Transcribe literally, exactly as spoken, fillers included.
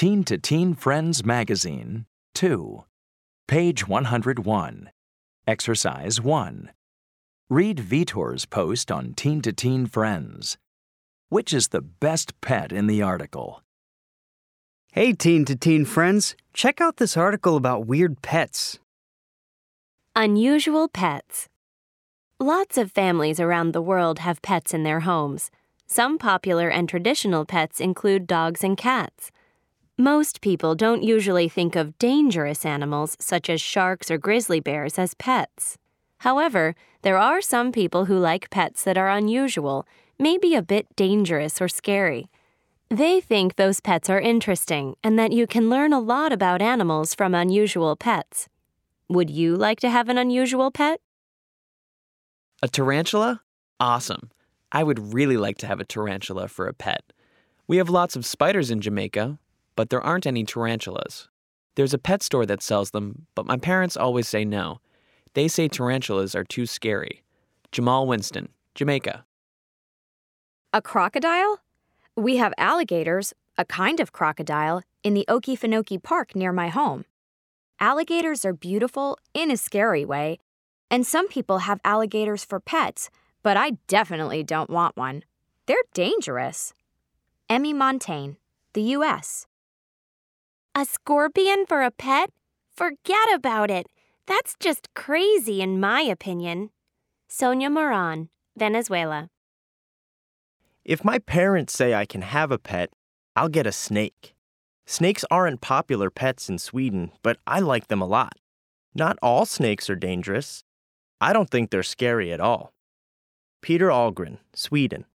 Teen to Teen Friends Magazine, two. Page one hundred one. Exercise one. Read Vitor's post on Teen to Teen Friends. Which is the best pet in the article? Hey, Teen to Teen Friends, check out this article about weird pets. Unusual pets. Lots of families around the world have pets in their homes. Some popular and traditional pets include dogs and cats. Most people don't usually think of dangerous animals such as sharks or grizzly bears as pets. However, there are some people who like pets that are unusual, maybe a bit dangerous or scary. They think those pets are interesting and that you can learn a lot about animals from unusual pets. Would you like to have an unusual pet? A tarantula? Awesome. I would really like to have a tarantula for a pet. We have lots of spiders in Jamaica, but there aren't any tarantulas. There's a pet store that sells them, but my parents always say no. They say tarantulas are too scary. Jamal Winston, Jamaica. A crocodile? We have alligators, a kind of crocodile, in the Okefenokee Park near my home. Alligators are beautiful in a scary way, and some people have alligators for pets, but I definitely don't want one. They're dangerous. Emmy Montaigne, the U S A scorpion for a pet? Forget about it. That's just crazy in my opinion. Sonia Moran, Venezuela. If my parents say I can have a pet, I'll get a snake. Snakes aren't popular pets in Sweden, but I like them a lot. Not all snakes are dangerous. I don't think they're scary at all. Peter Ahlgren, Sweden.